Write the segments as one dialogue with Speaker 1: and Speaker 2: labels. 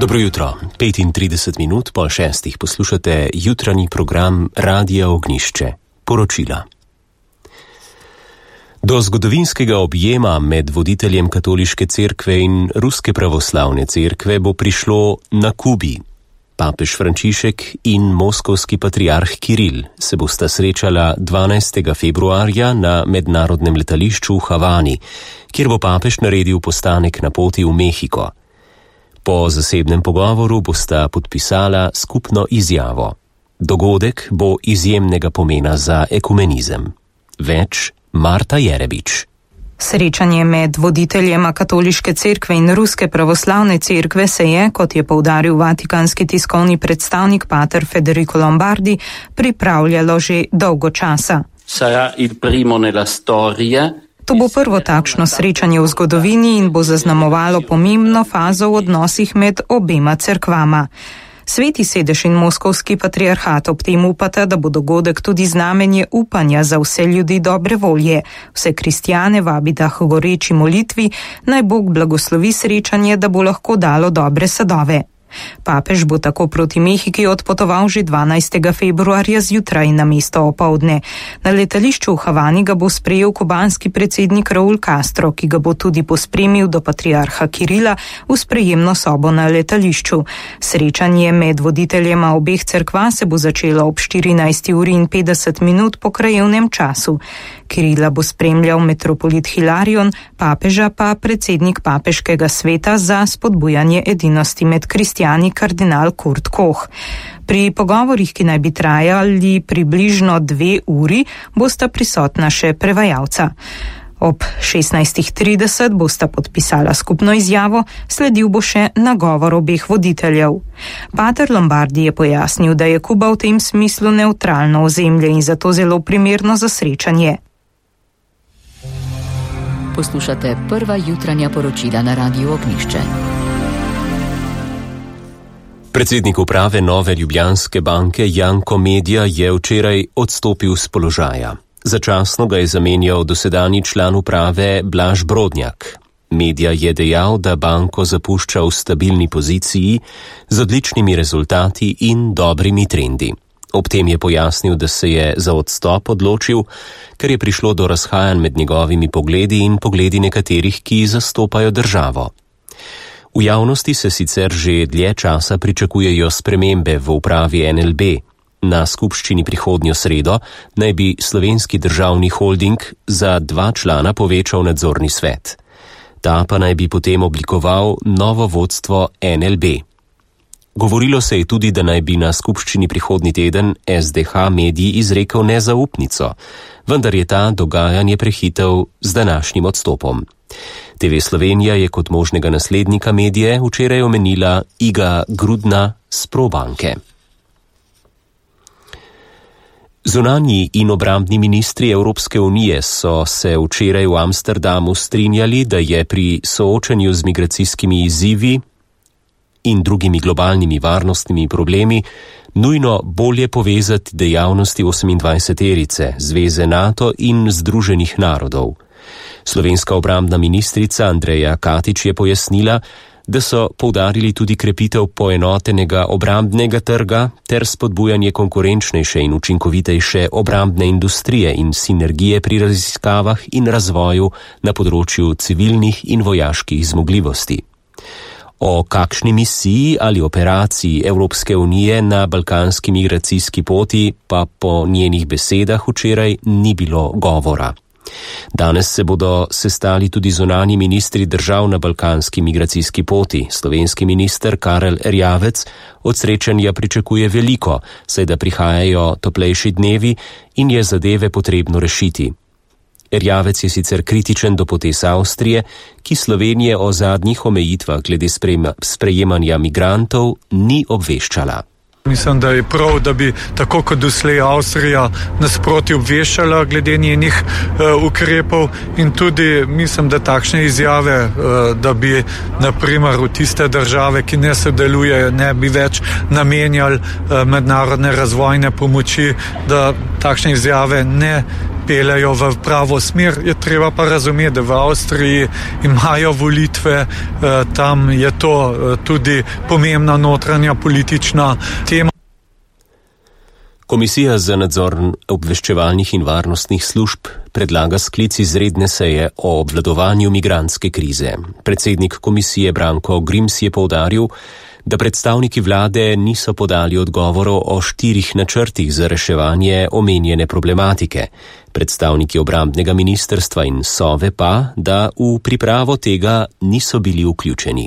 Speaker 1: Dobro jutro, 35 minut po 6 poslušate jutranji program Radia Ognjišče, poročila. Do zgodovinskega objema med voditeljem katoliške cerkve in ruske pravoslavne cerkve bo prišlo na Kubi. Papež Frančišek in moskovski patriarh Kiril se bosta srečala 12. februarja na mednarodnem letališču v Havani, kjer bo papež naredil postanek na poti v Mehiko. Po zasebnem pogovoru bosta podpisala skupno izjavo. Dogodek bo izjemnega pomena za ekumenizem. Več Marta Jerebič.
Speaker 2: Srečanje med voditeljema katoliške cerkve in ruske pravoslavne cerkve se je, kot je poudaril vatikanski tiskovni predstavnik pater Federico Lombardi, pripravljalo že dolgo časa. To bo prvo takšno srečanje v zgodovini in bo zaznamovalo pomembno fazo v odnosih med obema cerkvama. Sveti sedež in moskovski patriarhat ob tem upata, da bo dogodek tudi znamenje upanja za vse ljudi dobre volje. Vse kristjane vabi da k goreči molitvi, naj Bog blagoslovi srečanje, da bo lahko dalo dobre sadove. Papež bo tako proti Mehiki odpotoval že 12. februarja zjutraj na mesto opoldne. Na letališču v Havani ga bo sprejel kubanski predsednik Raul Castro, ki ga bo tudi pospremil do patriarha Kirila v sprejemno sobo na letališču. Srečanje med voditeljema obeh cerkva se bo začelo ob 14:50 po krajevnem času. Kirila bo spremljal metropolit Hilarion, papeža pa predsednik papeškega sveta za spodbujanje edinosti med kristjani kardinal Kurt Koch. Pri pogovorih, ki naj bi trajali približno 2 uri, bosta prisotna še prevajalca. Ob 16:30 bosta podpisala skupno izjavo, sledil bo še nagovor obeh voditeljev. Pater Lombardi je pojasnil, da je Kuba v tem smislu nevtralno ozemlje in zato zelo primerno za srečanje.
Speaker 3: Poslušate prva jutranja poročila na Radiu Ognjišče.
Speaker 1: Predsednik uprave Nove Ljubljanske banke Janko Medja je včeraj odstopil z položaja. Začasno ga je zamenjal dosedanji član uprave Blaž Brodnjak. Medja je dejal, da banko zapušča v stabilni poziciji z odličnimi rezultati in dobrimi trendi. Ob tem je pojasnil, da se je za odstop odločil, ker je prišlo do razhajanj med njegovimi pogledi in pogledi nekaterih, ki zastopajo državo. V javnosti se sicer že dlje časa pričakujejo spremembe v upravi NLB. Na skupščini prihodnjo sredo naj bi Slovenski državni holding za 2 člana povečal nadzorni svet. Ta pa naj bi potem oblikoval novo vodstvo NLB. Govorilo se je tudi, da naj bi na skupščini prihodnji teden SDH mediji izrekel nezaupnico, vendar je ta dogajanje prehitel z današnjim odstopom. TV Slovenija je kot možnega naslednika medije včeraj omenila Iga Grudna s Probanke. Zunanji in obrambni ministri Evropske unije so se včeraj v Amsterdamu strinjali, da je pri soočanju z migracijskimi izzivi in drugimi globalnimi varnostnimi problemi nujno bolje povezati dejavnosti 28-terice, Zveze NATO in Združenih narodov. Slovenska obrambna ministrica Andreja Katič je pojasnila, da so poudarili tudi krepitev poenotenega obrambnega trga ter spodbujanje konkurenčnejše in učinkovitejše obrambne industrije in sinergije pri raziskavah in razvoju na področju civilnih in vojaških zmogljivosti. O kakšni misiji ali operaciji Evropske unije na balkanski migracijski poti pa po njenih besedah včeraj ni bilo govora. Danes se bodo sestali tudi zunanji ministri držav na balkanski migracijski poti. Slovenski minister Karel Erjavec od srečanja pričakuje veliko, saj da prihajajo toplejši dnevi in je zadeve potrebno rešiti. Erjavec je sicer kritičen do potez Avstrije, ki Slovenije o zadnjih omejitvah glede sprejemanja migrantov ni obveščala.
Speaker 4: Mislim, da je prav, da bi tako kot doslej Avstrija nasproti obveščala glede njenih ukrepov in tudi mislim, da takšne izjave, da bi naprimer v tiste države, ki ne sodelujejo, ne bi več namenjali mednarodne razvojne pomoči, da takšne izjave ne peljajo v pravo smer. Je treba pa razumeti, da v Avstriji imajo volitve, tam je to tudi pomembna notranja politična tema.
Speaker 1: Komisija za nadzor obveščevalnih in varnostnih služb predlaga sklic izredne seje o obvladovanju migrantske krize. Predsednik komisije Branko Grims je poudaril, da predstavniki vlade niso podali odgovorov o 4 načrtih za reševanje omenjene problematike. Predstavniki obrambnega ministrstva in Sove pa, da v pripravo tega niso bili vključeni.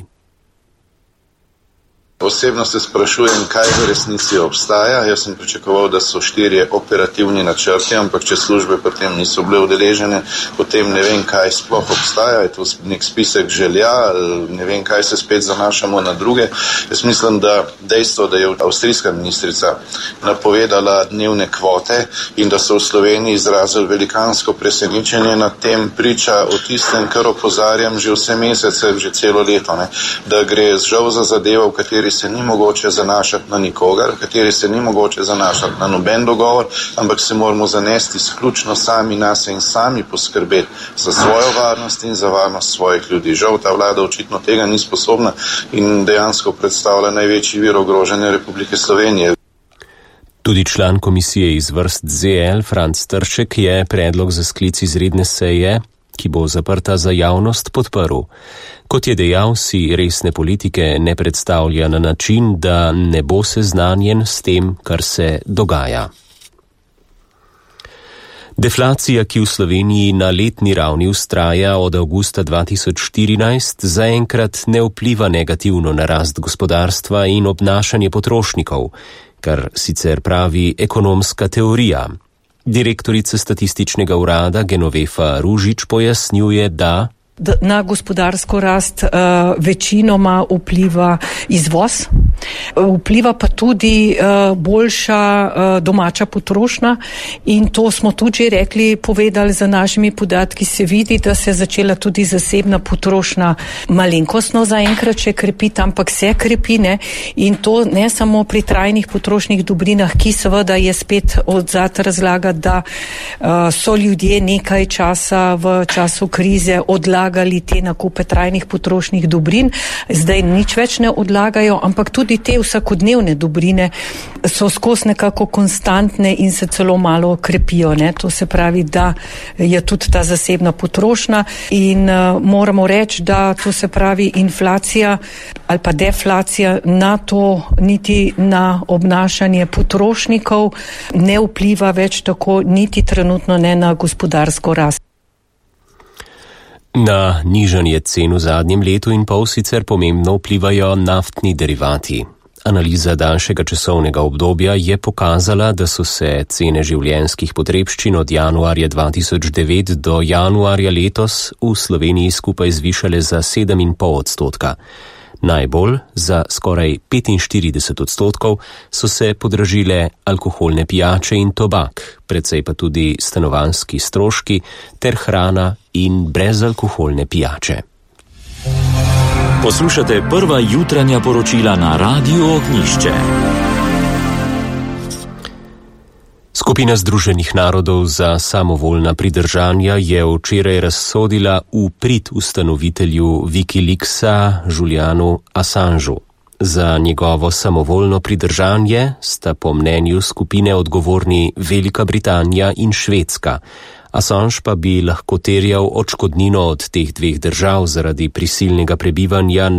Speaker 5: Osebno se sprašujem, kaj v resnici obstaja. Jaz sem pričakoval, da so 4 operativni načrti, ampak če službe potem niso bile udeležene, potem ne vem, kaj sploh obstaja. Je to nek spisek želja, ne vem, kaj se spet zanašamo na druge. Jaz mislim, da dejstvo, da je avstrijska ministrica napovedala dnevne kvote in da so v Sloveniji izrazili velikansko presenečenje nad tem, priča o tistem, kar opozarjam že vse mesece, že celo leto, da gre žal za zadevo, v kateri se ni mogoče zanašati na nikogar, v kateri se ni mogoče zanašati na noben dogovor, ampak se moramo zanesti izključno sami nase in sami poskrbeti za svojo varnost in za varnost svojih ljudi. Žal ta vlada očitno tega ni sposobna in dejansko predstavlja največji vir ogrožanja Republike Slovenije.
Speaker 1: Tudi član komisije iz vrst ZL, Franc Trček, je predlog za sklic izredne seje, ki bo zaprta za javnost, podprl. Kot je dejal, si resne politike ne predstavlja na način, da ne bo seznanjen s tem, kar se dogaja. Deflacija, ki v Sloveniji na letni ravni vztraja od avgusta 2014, zaenkrat ne vpliva negativno na rast gospodarstva in obnašanje potrošnikov, kar sicer pravi ekonomska teorija. Direktorica statističnega urada Genovefa Ružič pojasnjuje, da
Speaker 6: na gospodarsko rast večinoma vpliva izvoz, vpliva pa tudi boljša domača potrošnja in to smo tudi že rekli, povedali za našimi podatki, se vidi, da se je začela tudi zasebna potrošnja malenkostno zaenkrat še krepiti, ampak se krepi, ne, in to ne samo pri trajnih potrošnih dobrinah, ki seveda je spet odzad razlaga, da so ljudje nekaj časa v času krize odlagali te nakupe trajnih potrošnih dobrin, zdaj nič več ne odlagajo, ampak tudi te vsakodnevne dobrine so skozi nekako konstantne in se celo malo krepijo. Ne? To se pravi, da je tudi ta zasebna potrošnja in moramo reči, da to se pravi inflacija ali pa deflacija na to, niti na obnašanje potrošnikov ne vpliva več tako, niti trenutno ne na gospodarsko rast.
Speaker 1: Na nižanje cen v zadnjem letu in pol sicer pomembno vplivajo naftni derivati. Analiza daljšega časovnega obdobja je pokazala, da so se cene življenjskih potrebščin od januarja 2009 do januarja letos v Sloveniji skupaj zvišale za 7,5%. Najbolj, za skoraj 45%, so se podražile alkoholne pijače in tobak, precej pa tudi stanovanjski stroški ter hrana in brezalkoholne pijače.
Speaker 7: Poslušate prva jutranja poročila na Radiu Ognjišče.
Speaker 1: Skupina Združenih narodov za samovoljna pridržanja je včeraj razsodila v prid ustanovitelju Wikileaksa Julianu Assangeu. Za njegovo samovoljno pridržanje sta po mnenju skupine odgovorni Velika Britanija in Švedska. Assange pa bi lahko terjal odškodnino od teh 2 držav zaradi prisilnega prebivanja